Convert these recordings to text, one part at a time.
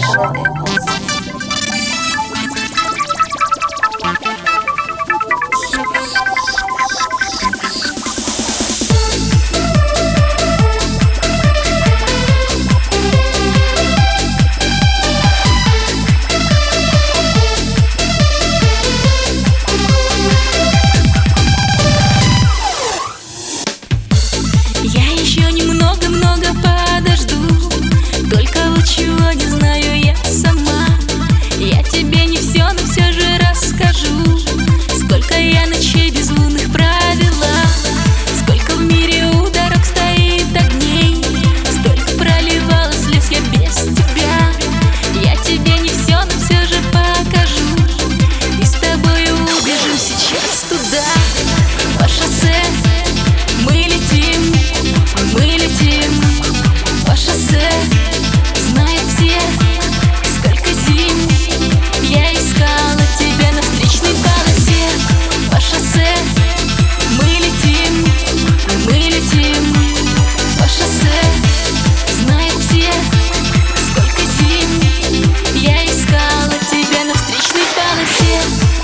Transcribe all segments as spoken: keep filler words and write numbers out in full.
Irrational impulses. Я еще немного-много подожду, только вот чего не знаю я сама. Я тебе не все, но все же расскажу. Сколько я ночей безлунных провела, сколько в мире у дорог стоит огней, столько проливала слез я без тебя. Я тебе не все, но все же покажу, и с тобою убежим сейчас туда. По шоссе мы летим, мы летим по шоссе. Знают все, сколько зим я искала тебя на встречной полосе. По шоссе мы летим, мы летим по шоссе. Знают все, сколько зим я искала тебя на встречной полосе.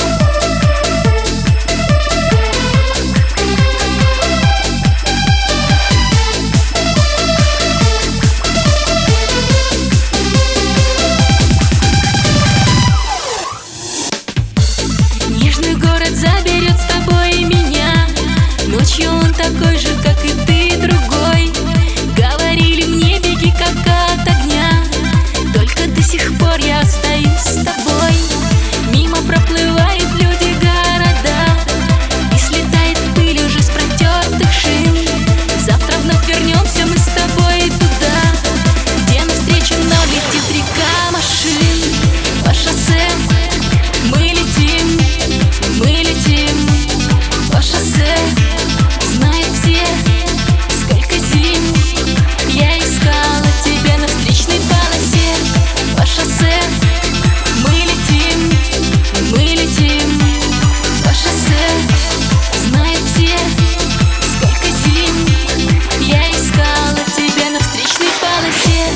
Нежный город заберет с тобой меня. Ночью он такой же, как и ты, другой. Говорили мне, беги как от огня, только до сих пор я остаюсь с тобой. Мимо проплывают люди, города, и слетает пыль уже с протертых шин. Завтра вновь вернемся мы с тобой туда, где навстречу нам летит река машин. По шоссе мы летим, мы летим по шоссе. Знают все, сколько зим я искала тебя на встречной полосе. По шоссе мы летим, мы летим по шоссе. Знают все, сколько зим я искала тебя на встречной полосе.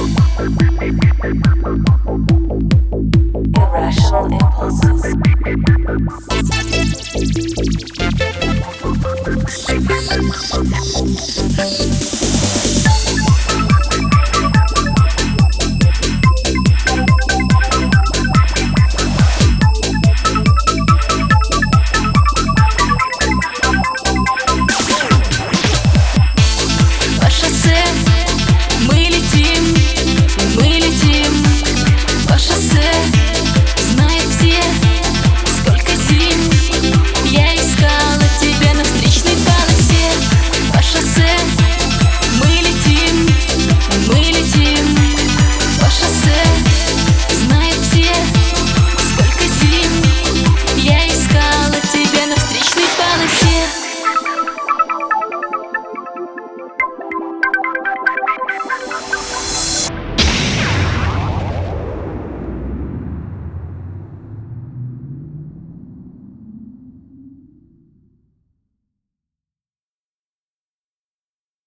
Irrational impulses.